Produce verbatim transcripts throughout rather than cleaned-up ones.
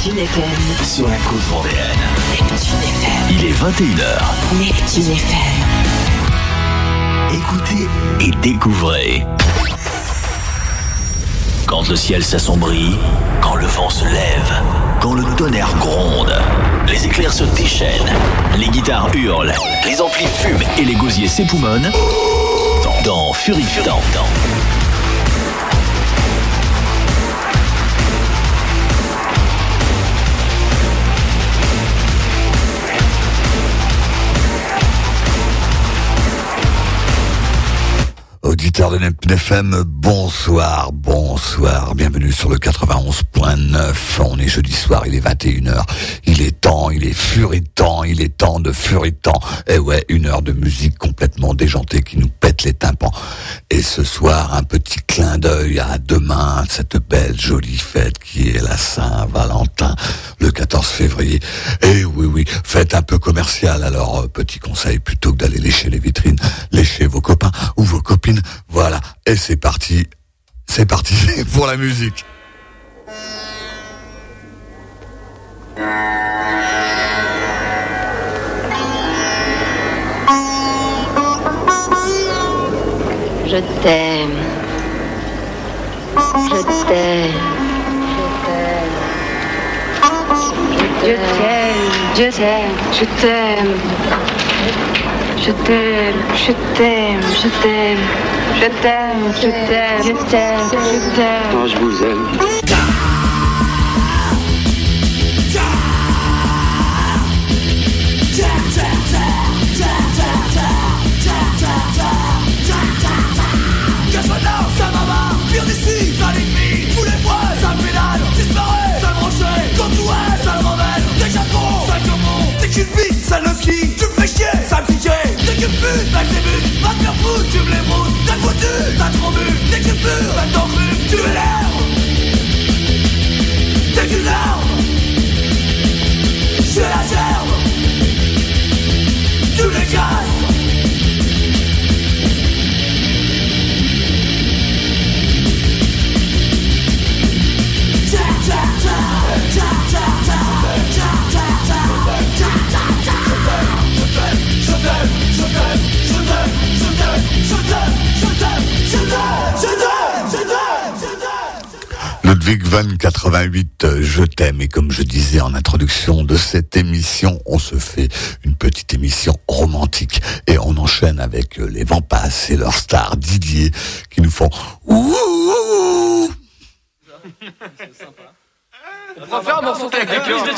Neptune F M. Sur la côte vendéenne. Neptune F M. Il est vingt et une heures. Neptune F M. Écoutez et découvrez. Quand le ciel s'assombrit, quand le vent se lève, quand le tonnerre gronde, les éclairs se déchaînent, les guitares hurlent, les amplis fument et les gosiers s'époumonnent, dans, dans Fury Fury. Auditeurs de Neptune F M, bonsoir, bonsoir, bienvenue sur le quatre-vingt-onze point neuf, on est jeudi soir, il est vingt et une heures, il est temps, il est furitant, il est temps de furitant, et ouais, une heure de musique complètement déjantée qui nous pète les tympans, et ce soir, un petit clin d'œil à demain, cette belle jolie fête qui est la Saint-Valentin, le quatorze février, et oui, oui, fête un peu commerciale, alors euh, petit conseil, plutôt que d'aller lécher les vitrines, léchez vos copains ou vos copines. Voilà, et c'est parti, c'est parti pour la musique. Je t'aime, je t'aime, je t'aime, je t'aime, je t'aime. Je t'aime, je t'aime, je t'aime, je t'aime, je t'aime, je t'aime, je t'aime. Moi je vous aime. Que je danse à ma main, pire d'ici, ça l'ennemi. Tous les fois, ça me pédale, disparaît, ça me rocher. Quand tout est, ça le rebelle. Dès que j'apprends, ça commence. Dès qu'une bite, ça le ski. Tu me fais chier, ça me fait chier. Dès qu'une pute, bah c'est but. Va te faire foutre, tu me les broutes. T'as foutu, t'as trop bu. Dès que pur, bah t'en cru, tu es l'herbe. Dès qu'une larme, je la gerbe. Tu les casses. Ludwig van quatre-vingt-huit, je t'aime, et comme je disais en introduction de cette émission, on se fait une petite émission romantique et on enchaîne avec les Vampas et leur star Didier qui nous font ouh. C'est sympa. On va faire un morceau avec les cœurs.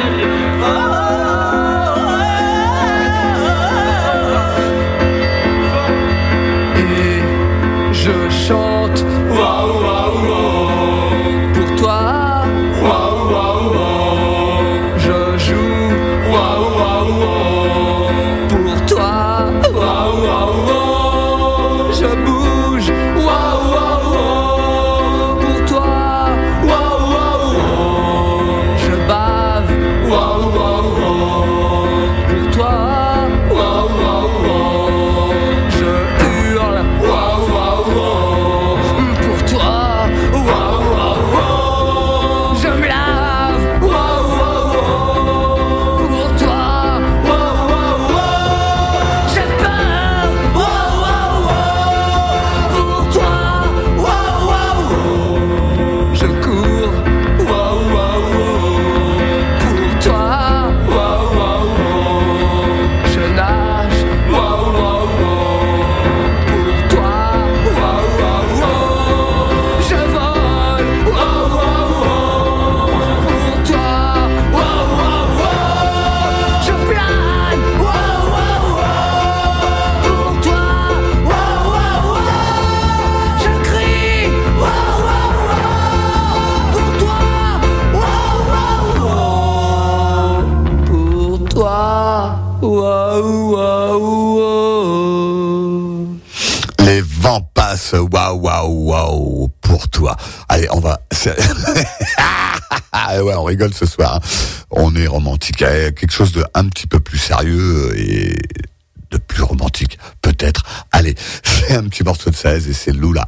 Et je chante waouh waouh waouh pour toi. Waouh waouh waouh. Je joue waouh waouh waouh pour toi. Waouh waouh waouh. Je bouge waouh waouh waouh pour toi. Waouh waouh waouh. Je bave waouh waouh waouh pour toi. Waouh waouh waouh. Je hurle waouh waouh waouh pour toi. Waouh waouh waouh. Je me lave waouh waouh waouh pour toi. Waouh waouh waouh. J'ai peur waouh waouh waouh pour toi. Waouh waouh waouh. Je cours waouh waouh waouh pour toi. Waouh waouh waouh. Je nage waouh waouh waouh pour toi. Waouh waouh waouh. Je vole waouh waouh waouh pour toi. Waouh waouh waouh. Je plane waouh waouh waouh pour toi. Waouh waouh waouh. Je crie waouh waouh waouh pour toi. Waouh waouh waouh pour toi. Waouh waouh waouh. Les Vampas, waouh waouh waouh pour toi. Allez, on va. Ah ouais, on rigole ce soir. Hein. On est romantique. Allez, quelque chose de un petit peu plus sérieux et de plus romantique, peut-être. Allez, c'est un petit morceau de seize et c'est Lula.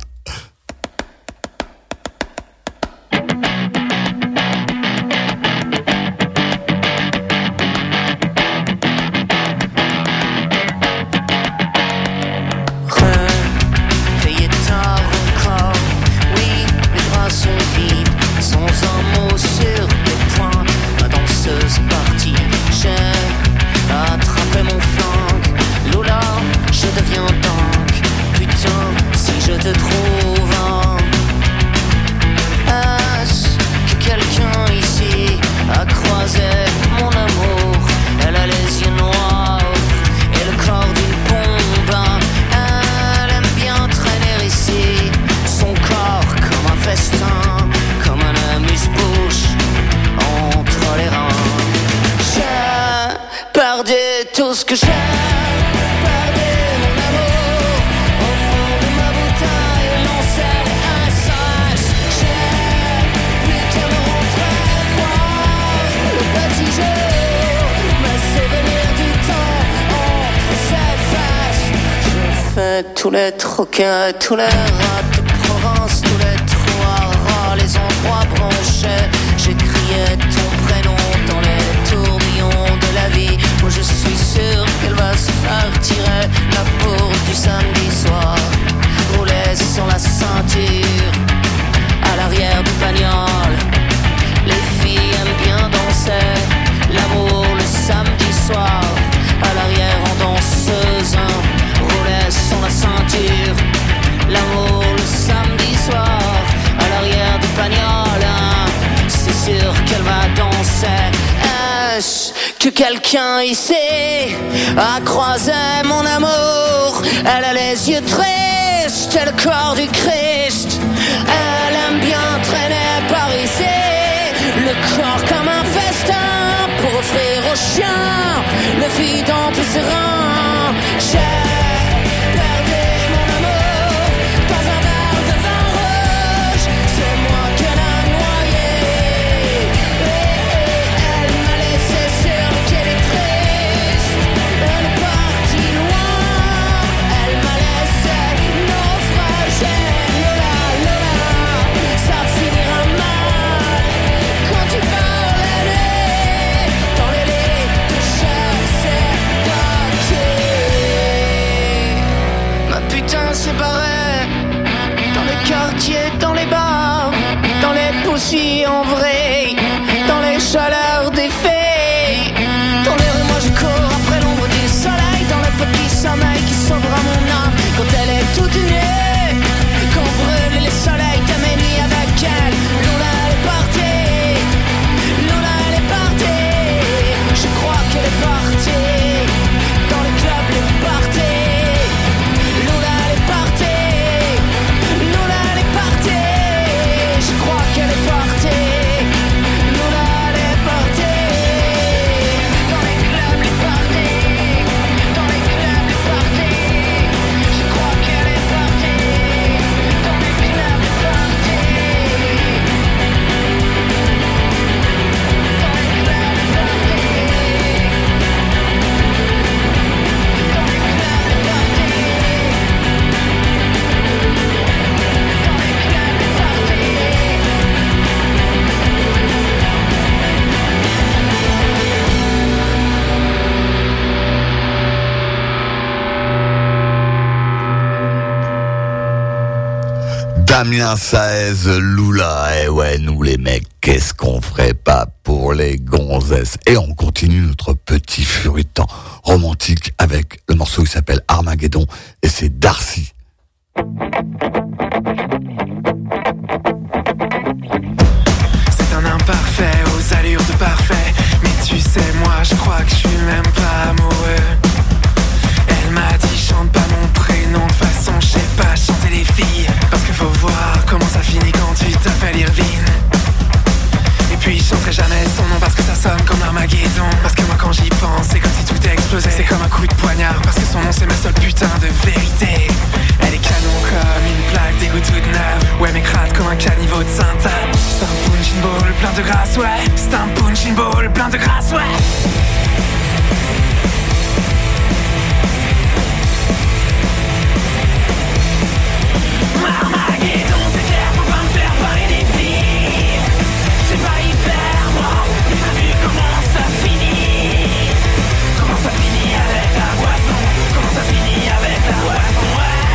ce que j'ai perdu mon amour au fond de ma bouteille, non c'est un sas. J'ai plus qu'à me rentrer voir le petit jour, mes souvenirs du temps entre ses fesses. Je fais tous les troquets, tous les rats de Provence, tous les trous à rats, les endroits branchés. J'ai crié ton prénom dans les tourbillons de la vie. Moi je suis sûr qu'elle va se faire tirer la peau du samedi soir. Rouler sur la ceinture, à l'arrière du bagnole. Les filles aiment bien danser, l'amour le samedi soir. À l'arrière en danseuse, rouler sur la ceinture. L'amour le samedi soir, à l'arrière du bagnole. C'est sûr qu'elle va danser. Est-ce que quelqu'un ici a croisé mon amour? Elle a les yeux tristes et le corps du Christ. Elle aime bien traîner par ici, le corps comme un festin pour offrir aux chiens le vide entre ses reins. J'ai perdu mon amour dans un verre de vin rouge. C'est moi qu'elle a noyé. Elle m'a laissé sur le quai des tristes. Elle est partie loin. Elle m'a laissé naufrager. Lola, Lola, ça finira mal quand tu pars la nuit dans les lits de chasse et ma putain s'est barrée dans les quartiers, dans les bars, dans les poussies en vrai, dans les chaleurs des filles. Dans les rues, moi je cours après l'ombre du soleil, dans le petit sommeil qui sauvera mon âme quand elle est toute nue. Quand brûle les soleils de mes nuits avec elle. Lola elle est partie, Lola elle est partie. Je crois qu'elle est partie dans le club les parties. Lola elle est partie, Lola elle est partie. Je crois qu'elle est partie. Lola elle est partie dans les clubs les parties. Dans les clubs les parties. Je crois qu'elle est partie dans les clubs les parties. Dans les clubs les parties. Dans les clubs les Damien Saez, Loula, et ouais, nous les mecs, qu'est-ce qu'on ferait pas pour les gonzesses? Et on continue notre petit furitan romantique avec le morceau qui s'appelle Armageddon, et c'est Darcy. C'est un imparfait aux allures de parfait. Mais tu sais, moi je crois que je suis même pas amoureux. Elle m'a dit chante pas mon prénom, de façon je sais pas chanter les filles. Parce qu'il faut voir comment ça finit quand tu t'appelles Irvine. Et puis je chanterai jamais son nom parce que ça sonne comme Armageddon. Parce que moi quand j'y pense c'est comme si tout explosait. C'est comme un coup de poignard parce que son nom c'est ma seule putain de vérité. Elle est canon comme une plaque d'égout toute neuve. Ouais mais crade comme un caniveau de Sainte-Anne. C'est un punching ball plein de grâce, ouais. C'est un punching ball plein de grâce, ouais. Armageddon, c'est clair, faut pas me faire parler des filles. J'ai pas y faire, moi. Mais t'as vu comment ça finit? Comment ça finit avec la boisson? Comment ça finit avec la boisson, ouais.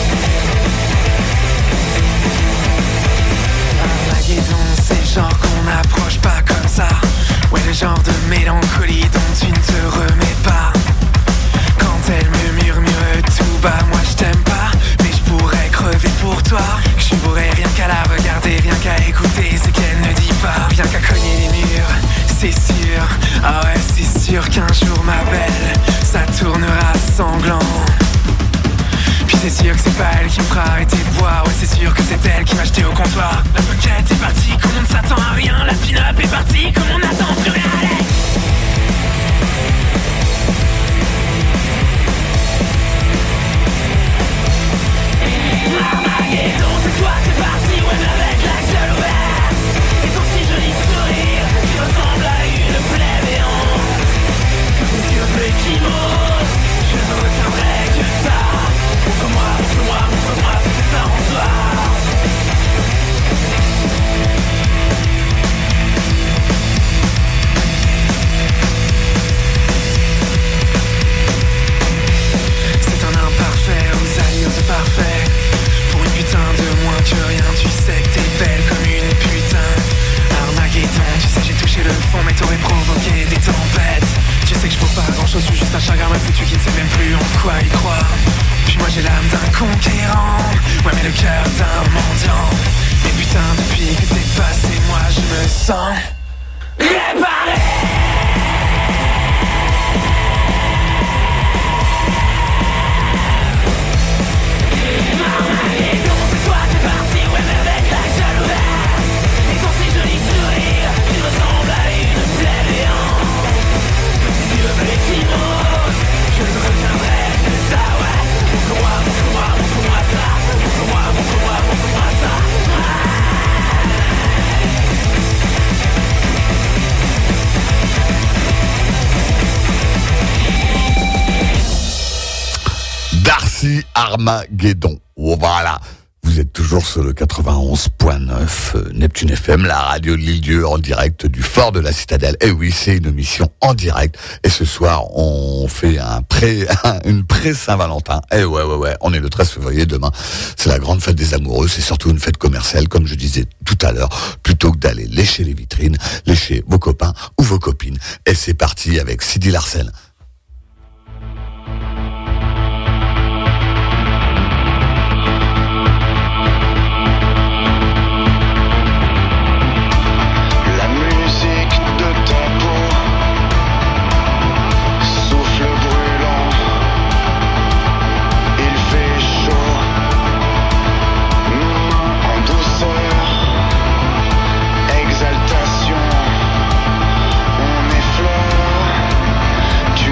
Armageddon, c'est le genre qu'on n'approche pas comme ça. Ouais, le genre de mélancolie dont tu ne te remets pas. Quand elle me murmure tout bas, moi je t'aime pas, mais je pourrais crever pour toi. Que je pourrais rien qu'à la regarder, rien qu'à écouter ce qu'elle ne dit pas. Rien qu'à cogner les murs, c'est sûr. Ah ouais, c'est sûr qu'un jour ma belle, ça tournera sanglant. Puis c'est sûr que c'est pas elle qui me fera arrêter de boire. Ouais, c'est sûr que c'est elle qui m'a jeté au comptoir. La bucket est partie, comme on ne s'attend à rien. La pin-up est partie, comme on n'attend plus rien. Allez. le cœur d'un mendiant. Mais putain, depuis que t'es passé, moi je me sens réparé. Darcy Armageddon. Oh, voilà. Vous êtes toujours sur le quatre-vingt-onze point neuf euh, Neptune F M, la radio de l'Île-Dieu, en direct du fort de la Citadelle. Et oui, c'est une émission en direct. Et ce soir, on fait un pré, une pré-Saint-Valentin. Et ouais, ouais, ouais, on est le treize février demain. C'est la grande fête des amoureux. C'est surtout une fête commerciale, comme je disais tout à l'heure, plutôt que d'aller lécher les vitrines, lécher vos copains ou vos copines. Et c'est parti avec Sidi Larsen. Exaltation, on effleure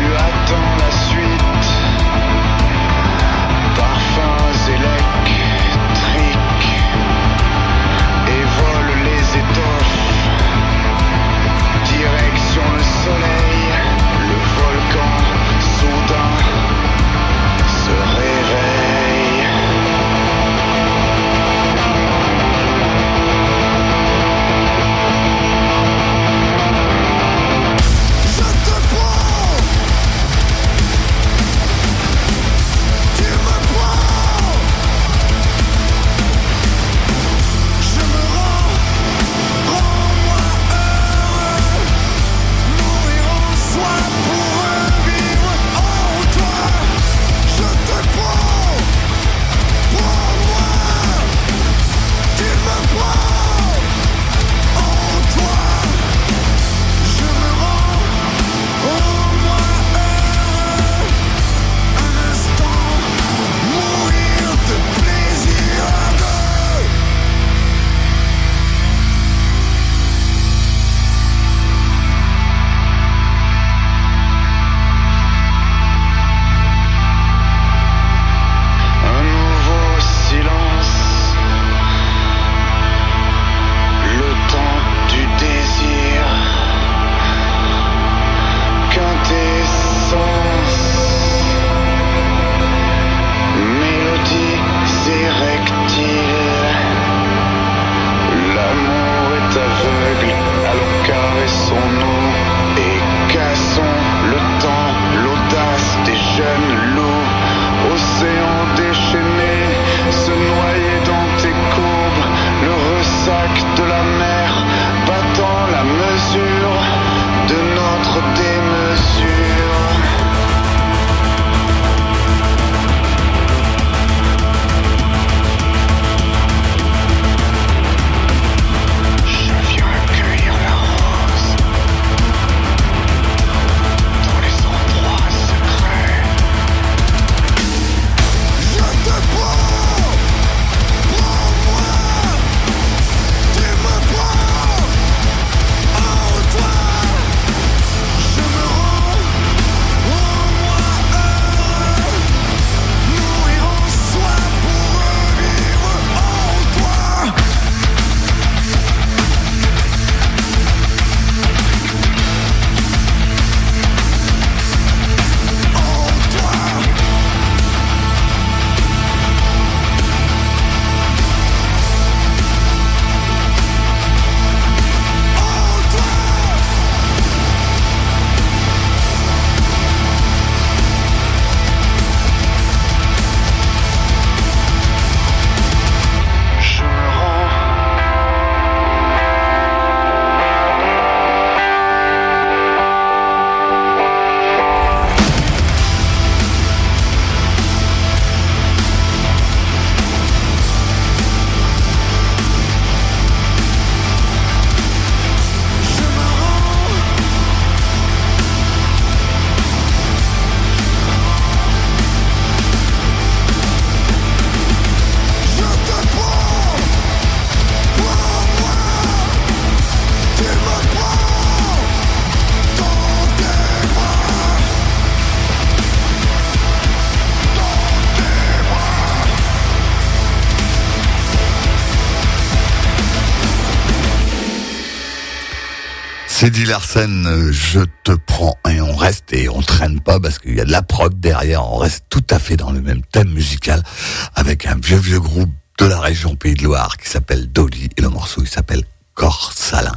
Cédille Larsen, je te prends et on reste et on traîne pas parce qu'il y a de la prod derrière, on reste tout à fait dans le même thème musical avec un vieux vieux groupe de la région Pays de Loire qui s'appelle Dolly et le morceau il s'appelle Corps Salin.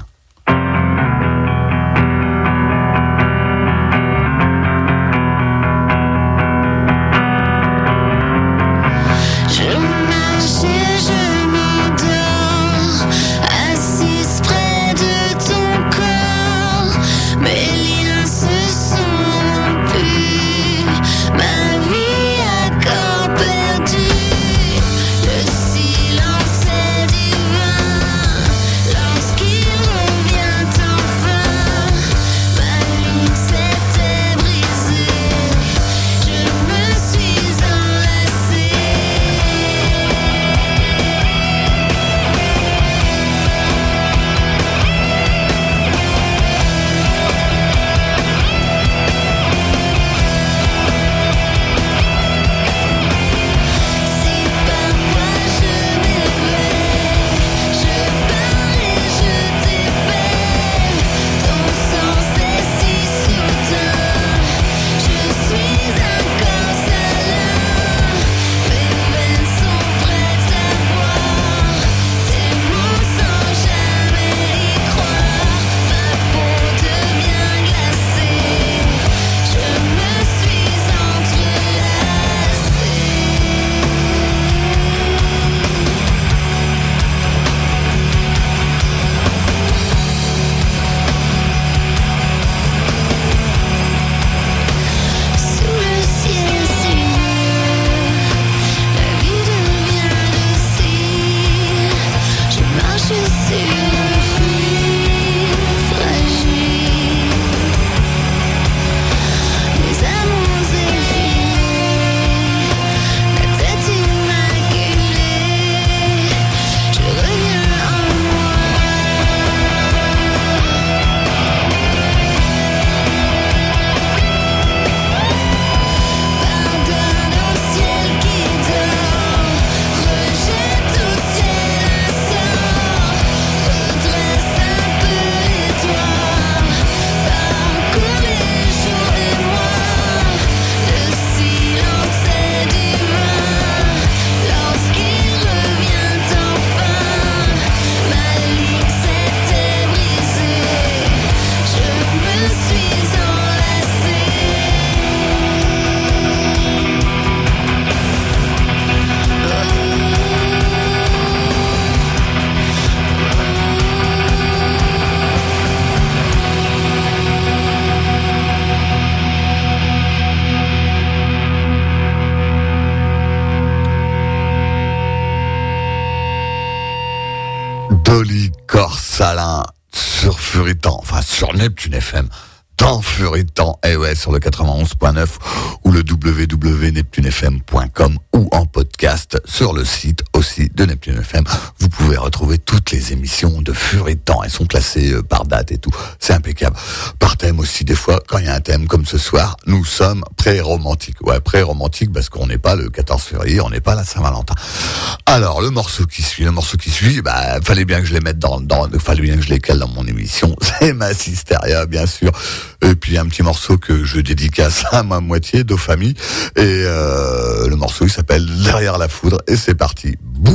Dolly, Corps Salin sur Furitan, enfin sur Neptune F M, dans Furitan, et ouais, sur le quatre-vingt-onze point neuf ou le w w w point neptune f m point com ou en podcast sur le site aussi de Neptune F M. Vous pouvez retrouver toutes les émissions de Furitan. Elles sont classées par date et tout. C'est impeccable. Par thème aussi, des fois, quand il y a un thème comme ce soir, nous sommes pré-romantiques. Ouais, pré-romantiques parce qu'on n'est pas le quatorze février, on n'est pas la Saint-Valentin. Alors, le morceau qui suit, le morceau qui suit, bah, fallait bien que je les mette dans, dans, fallait bien que je les cale dans mon émission. C'est Massisteria, bien sûr. Et puis, un petit morceau que je dédicace à ma moitié, de famille. Et, euh, le morceau, il s'appelle Derrière la foudre. Et c'est parti. Bouh!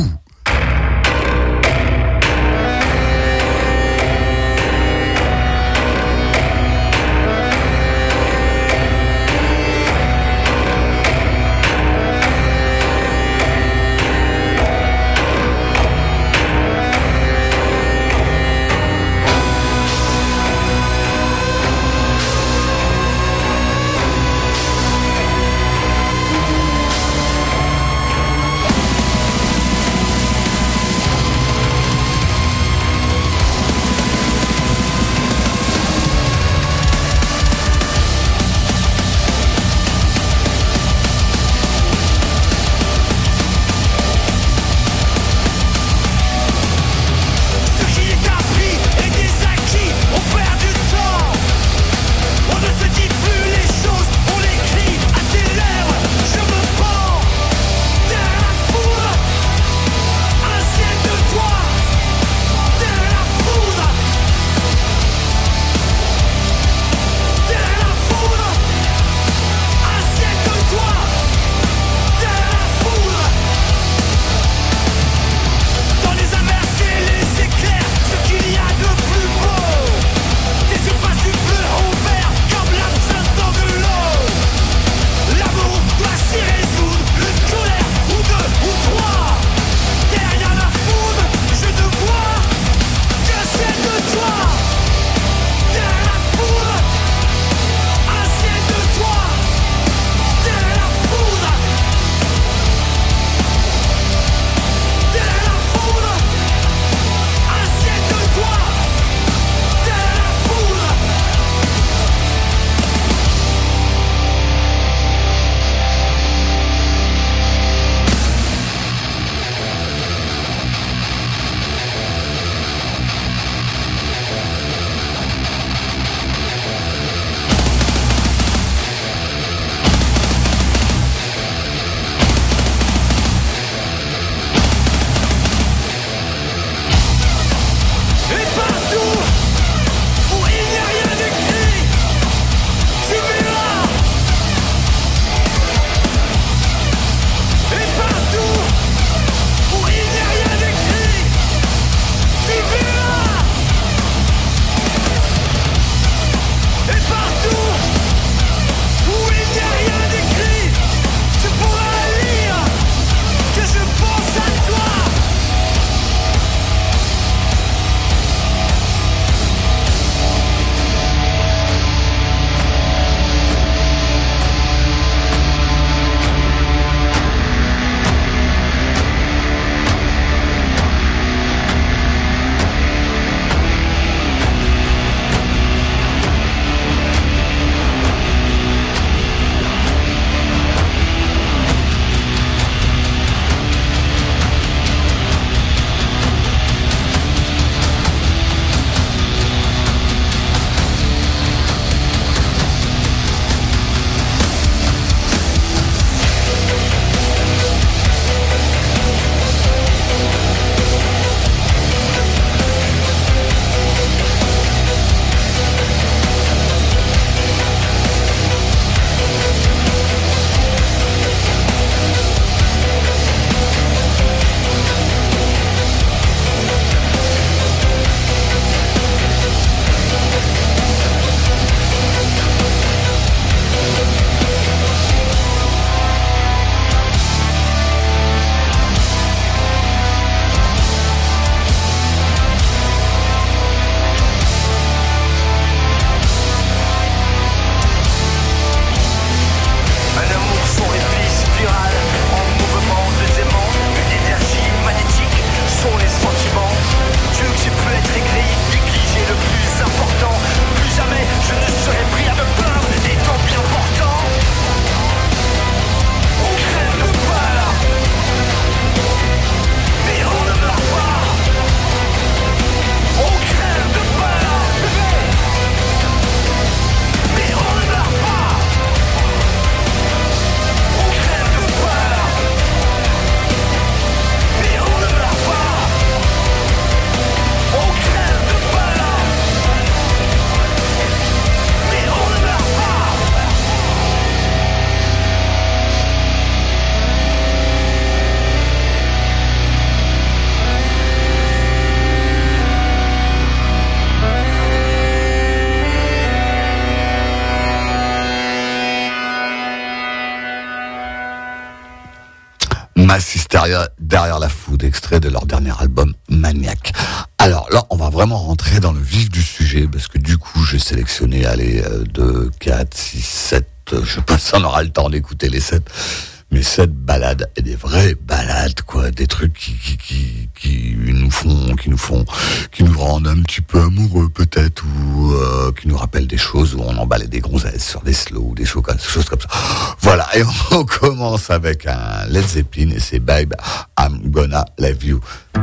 Mass Hysteria, Derrière la foudre, extrait de leur dernier album Maniac. Alors là, on va vraiment rentrer dans le vif du sujet, parce que du coup, j'ai sélectionné, allez, deux, quatre, six, sept, je sais pas si on aura le temps d'écouter les sept, mais sept balades, et des vraies balades, quoi, des trucs qui, qui, qui, qui nous font, qui nous font, qui nous rendent un petit peu amoureux, peut-être, ou euh, qui nous rappellent des choses où on emballait des gonzesses sur des slows, des choses, choses comme ça. Voilà, et on commence avec un Led Zeppelin, et c'est Babe, I'm Gonna Love You.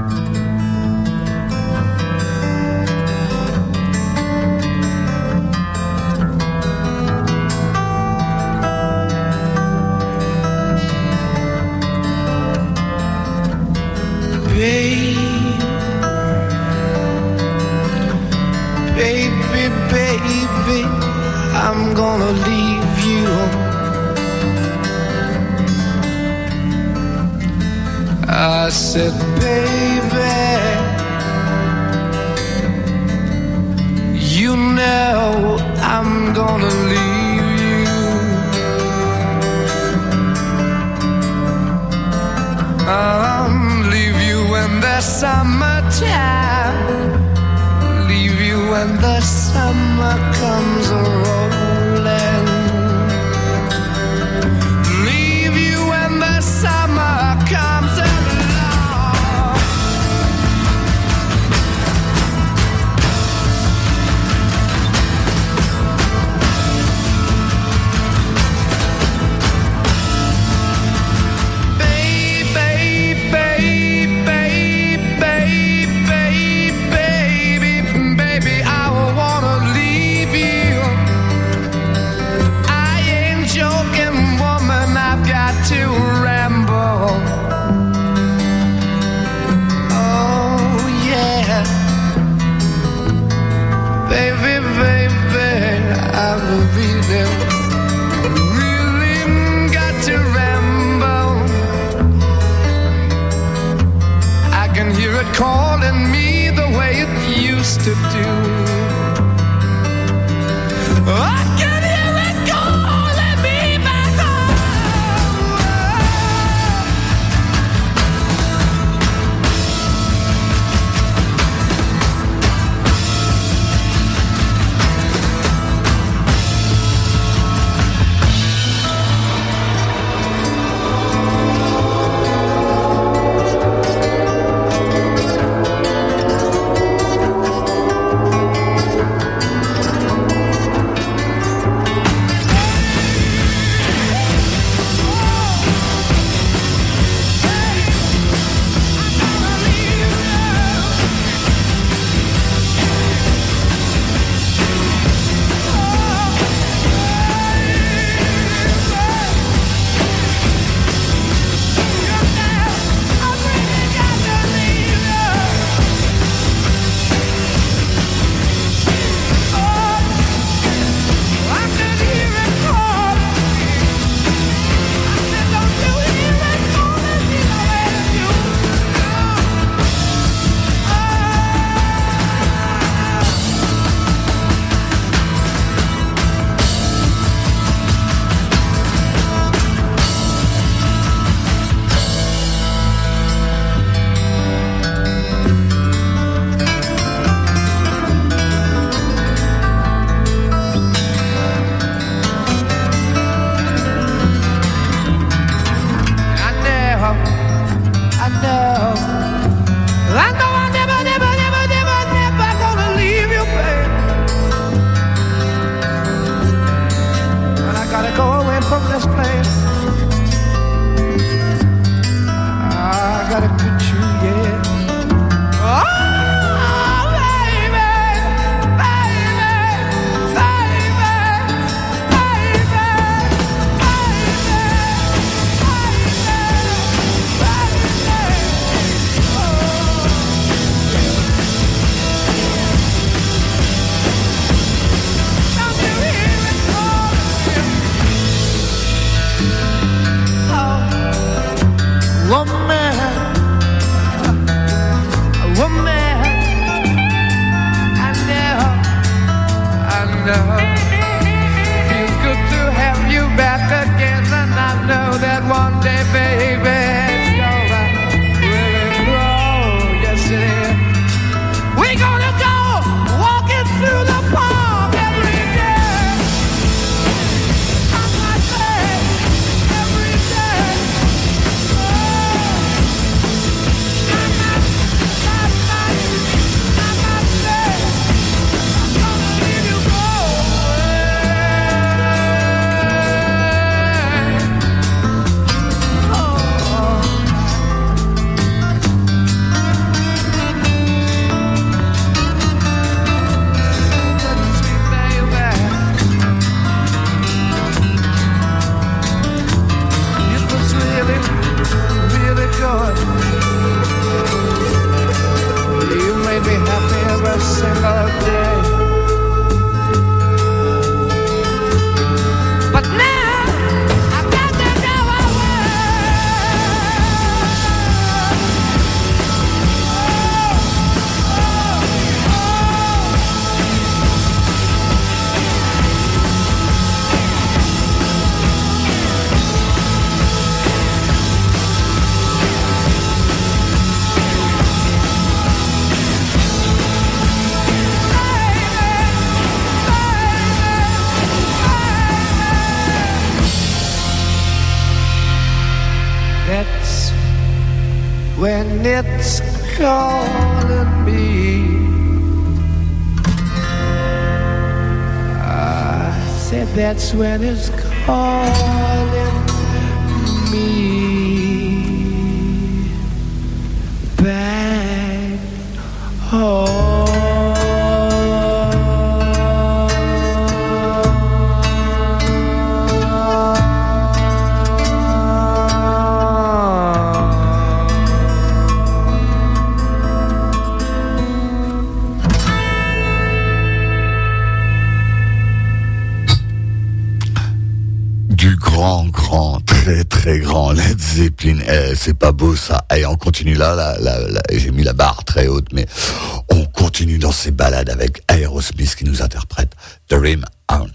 Baby, baby, I'm gonna leave you. I said, baby, you know I'm gonna leave you. I'll leave you in the summertime. Leave you when the summer comes a-rolling. Leave you when the summer comes along. Baby, baby, baby, baby, baby, I wanna leave you. I ain't joking, woman, I've got to ramble. Oh, yeah. Baby, baby, I've really, really got to ramble. I can hear it calling me the way it used to do. I can hear it calling me back home. Feels good to have you back again, and I know that one day, baby, it's when it's calling me. I said that's when it's calling me back home. Du grand, grand, très, très grand Led Zeppelin. Eh, c'est pas beau ça. Et on continue là, là, là, là. J'ai mis la barre très haute, mais on continue dans ces balades avec Aerosmith qui nous interprète Dream On.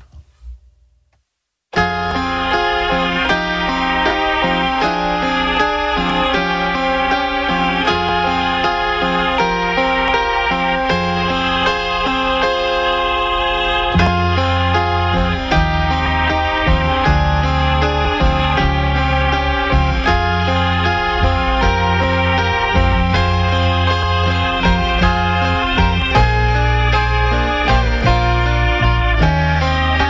Dream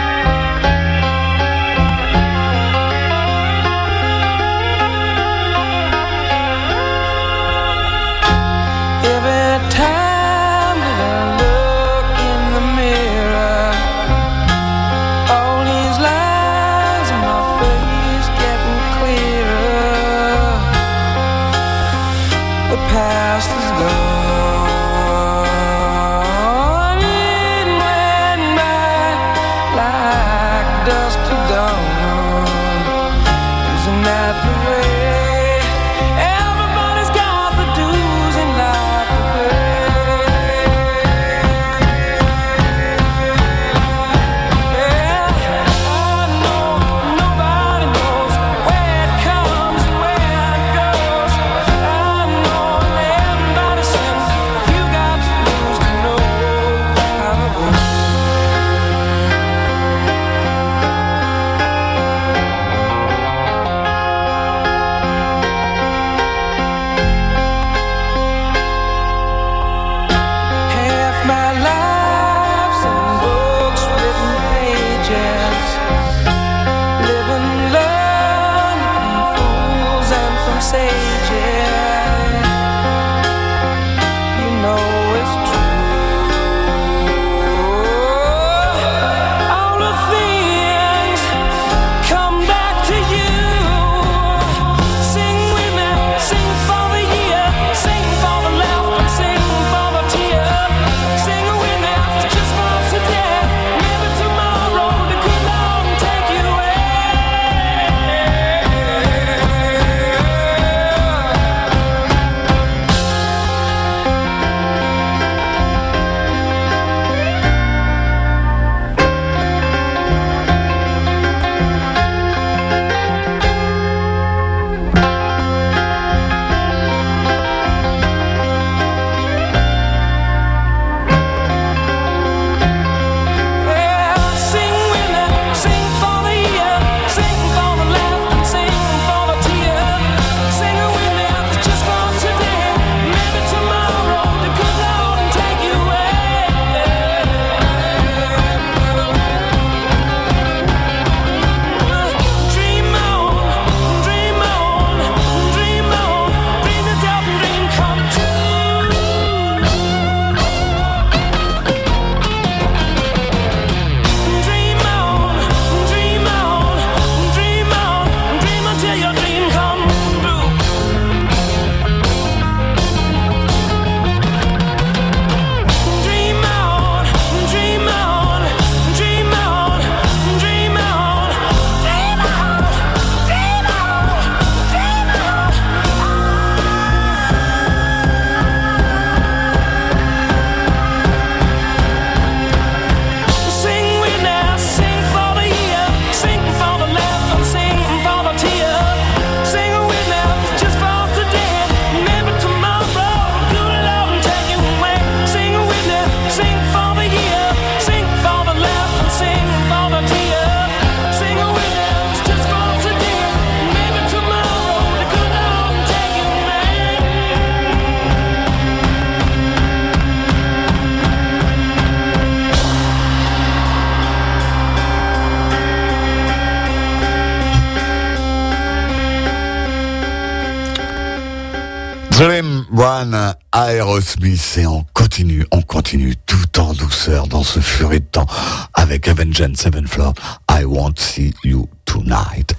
Slim One, Aerosmith, et on continue, on continue tout en douceur dans ce furet de temps avec Avenged Sevenfold, I Won't See You Tonight.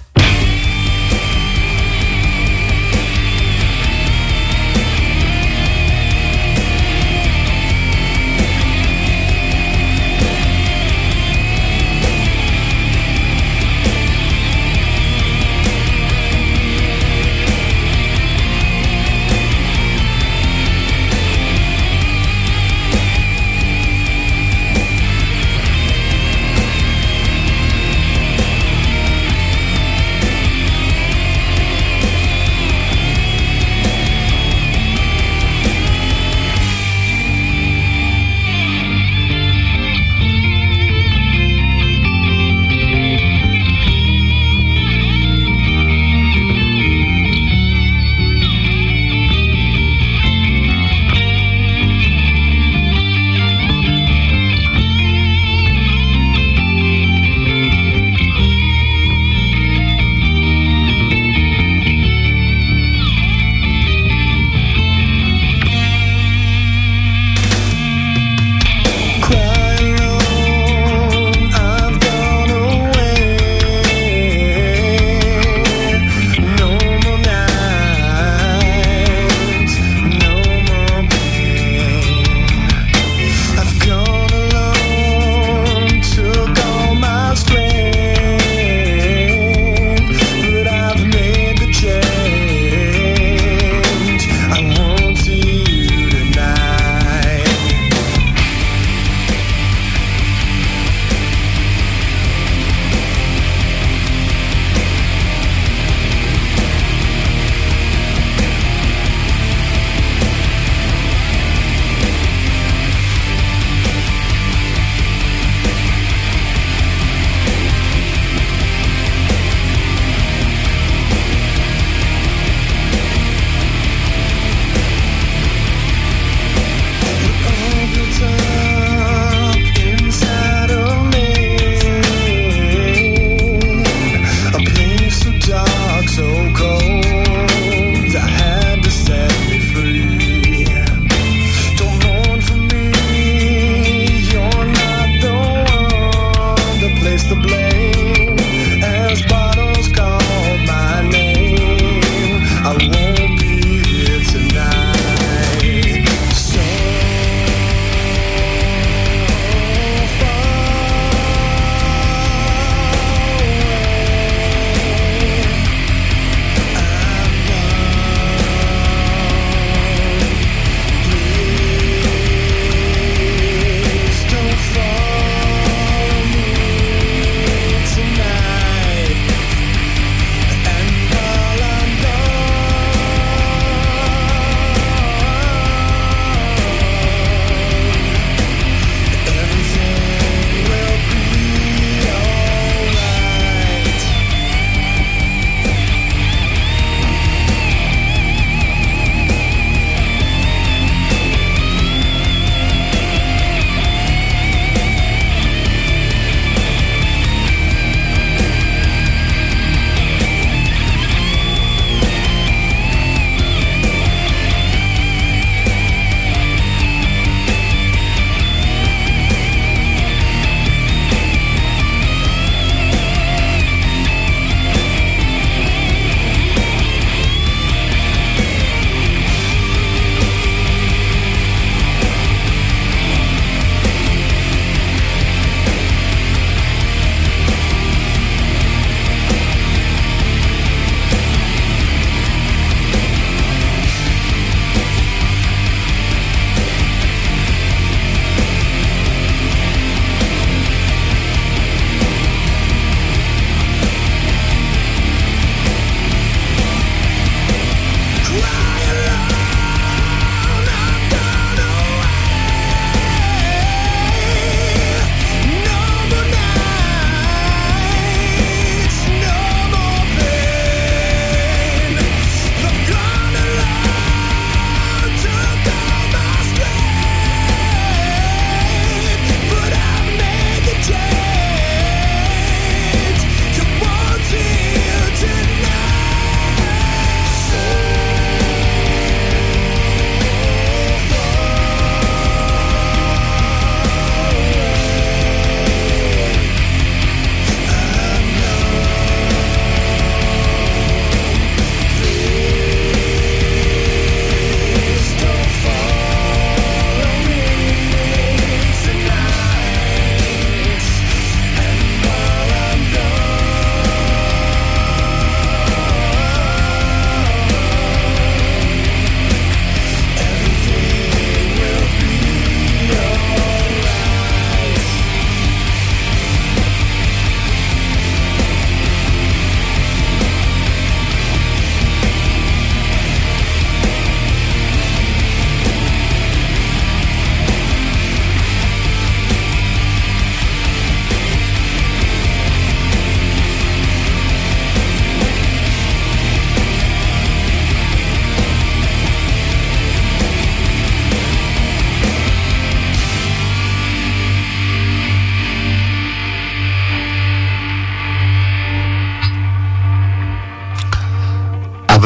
I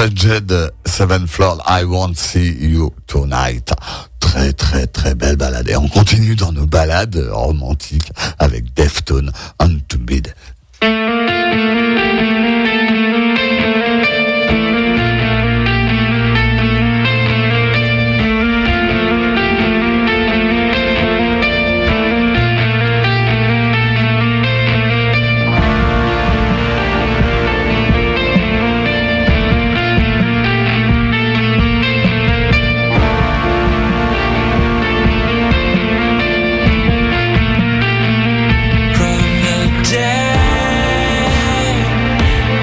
Avenged Sevenfold, I Won't See You Tonight. Très très très belle balade. Et on continue dans nos balades romantiques avec Deftones, On to Bid. From the day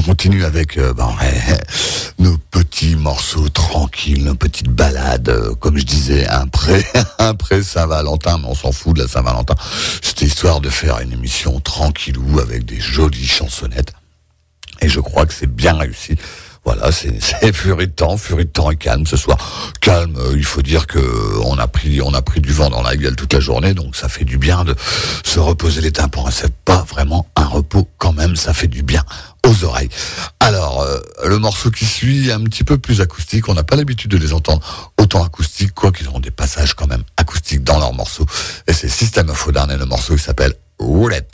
continue avec euh, ben, ouais, nos petits morceaux tranquilles, nos petites balades, euh, comme je disais, après, après Saint-Valentin, mais on s'en fout de la Saint-Valentin. C'était histoire de faire une émission tranquillou avec des jolies chansonnettes. Et je crois que c'est bien réussi. Voilà, c'est, c'est furitant, furitant et calme ce soir. Calme, euh, il faut dire que on a pris, on a pris du vent dans la gueule toute la journée, donc ça fait du bien de se reposer les tympans. C'est pas vraiment un repos quand même, ça fait du bien aux oreilles. Alors, euh, le morceau qui suit est un petit peu plus acoustique. On n'a pas l'habitude de les entendre autant acoustiques, quoi qu'ils ont des passages quand même acoustiques dans leurs morceaux. Et c'est System of a Down et le morceau qui s'appelle Roulette.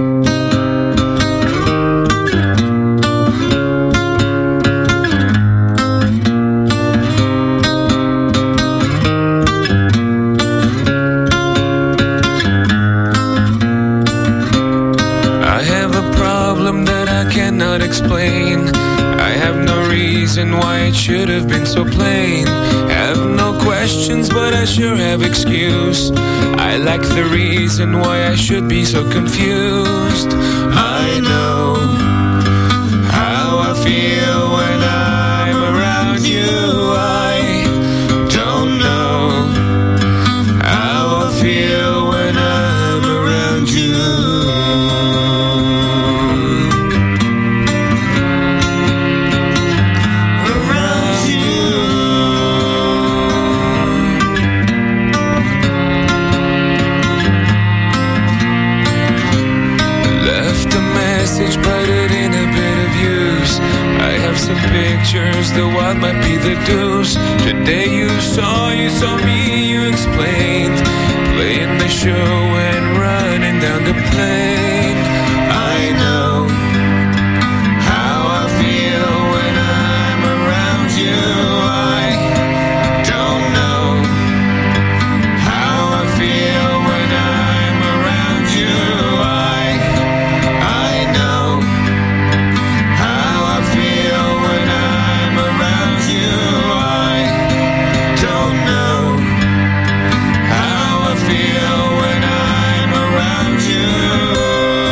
Explain. I have no reason why it should have been so plain. Have no questions, but I sure have excuse. I lack the reason why I should be so confused. I know how I feel when I'm around you. I don't know how I feel when I'm around you. Pictures, the wild might be the deuce. Today you saw, you saw me, you explained. Playing the show and running down the plane. I know how I feel when I'm around you. I don't know how I feel when I'm around you. I, I know how I feel when I'm around you. I don't know how I feel when I'm around you.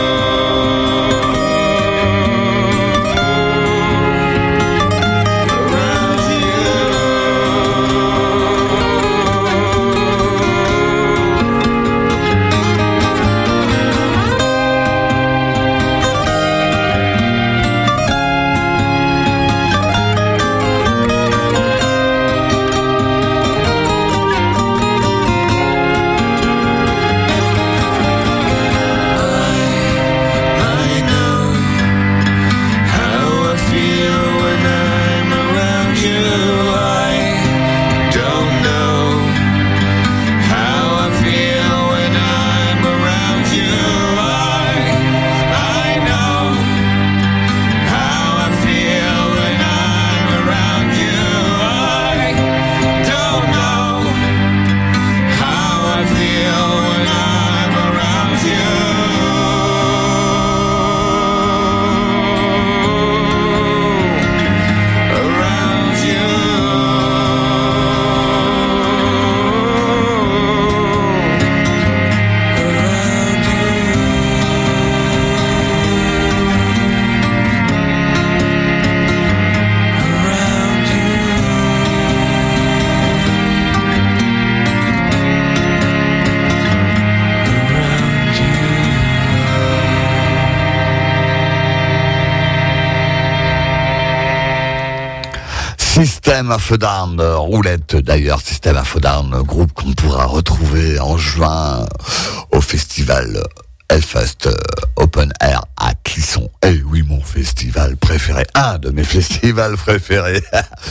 System of a Down, Roulette d'ailleurs, System of a Down, groupe qu'on pourra retrouver en juin au festival Hellfest Open Air à Clisson. Eh oui, mon festival préféré, un de mes festivals préférés.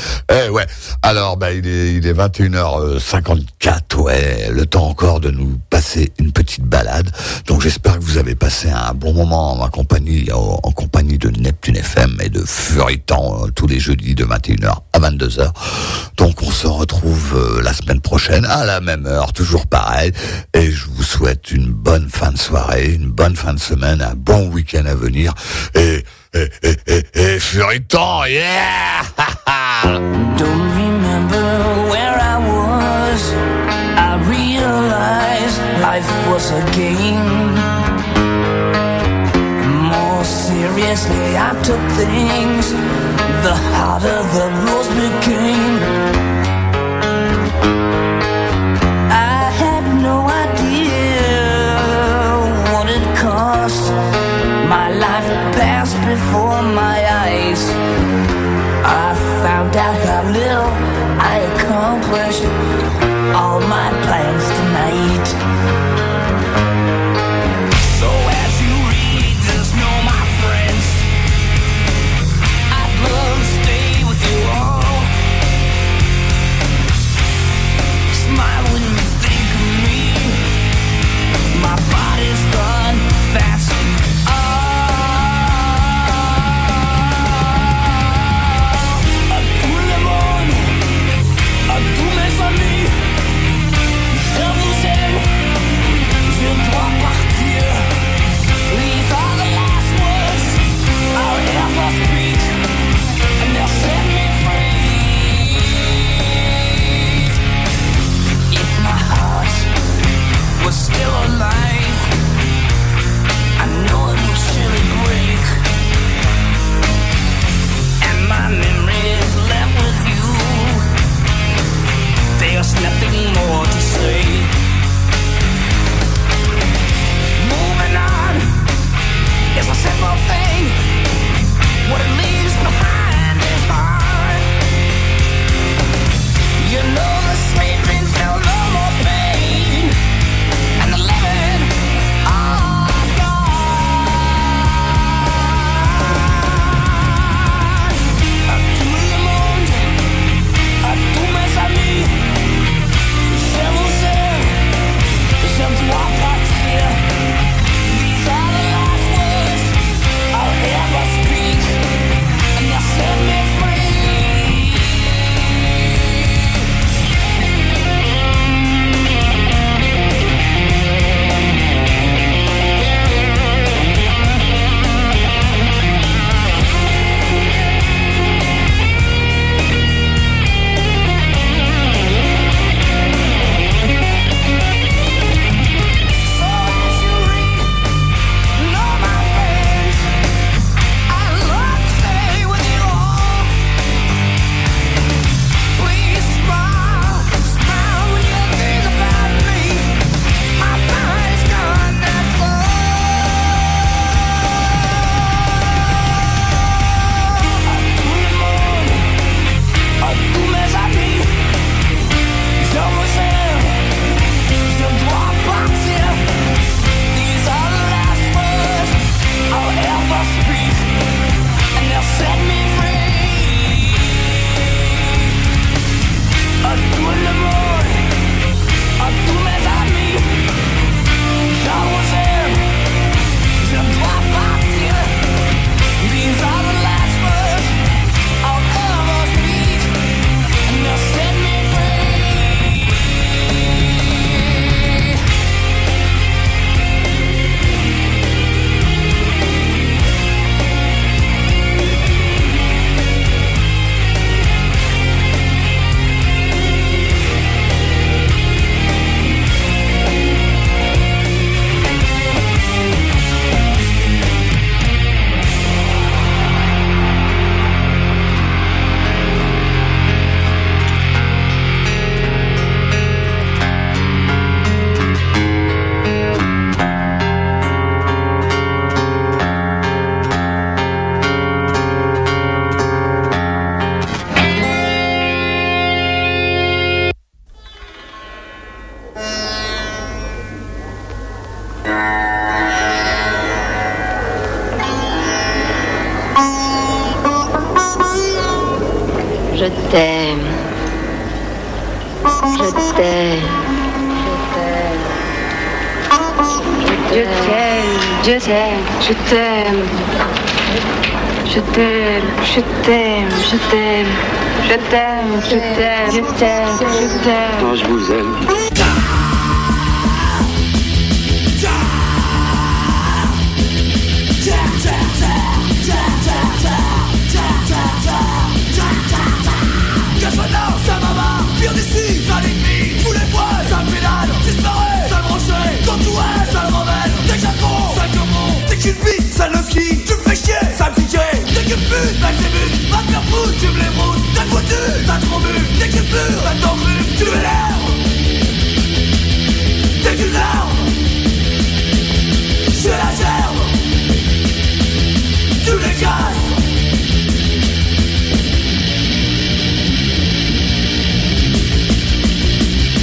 Eh ouais, alors bah, il est, il est vingt et une heures cinquante-quatre, ouais, le temps encore de nous passer une petite balade. Donc j'espère que vous avez passé un bon moment en ma compagnie, en, en compagnie de Neptune F M et de Furitan euh, tous les jeudis de vingt et une heures à vingt-deux heures. Donc on se retrouve euh, la semaine prochaine à la même heure, toujours pareil. Et je vous souhaite une bonne fin de soirée, une bonne fin de semaine, un bon week-end à venir. Et, et, et, et, et Furitan, yeah! Don't remember where I was. I realized life was a game. More serious seriously I took things, the harder the rules became. I had no idea what it cost. My life passed before my eyes. I found out how little I accomplished all my plans tonight. So as you read this, know my friends, I'd love to stay with you all. Smile when you think of me. My body's gone fast. Was still alive, I know it would surely break, and my memories left with you. There's nothing more to say. Moving on is a simple thing. What it leaves behind is hard. You know the sleeping felt no more pain, and the living all's gone. À tout le monde, à tous mes amis, je vous aime, je dois partir. These are the last words I'll ever speak, and they'll set me free. Je t'aime. Je t'aime. Je t'aime. Je t'aime. Je t'aime. Je t'aime. Je t'aime. Je t'aime. Je t'aime. Je t'aime. Je t'aime. Je t'aime. Non, je vous aime.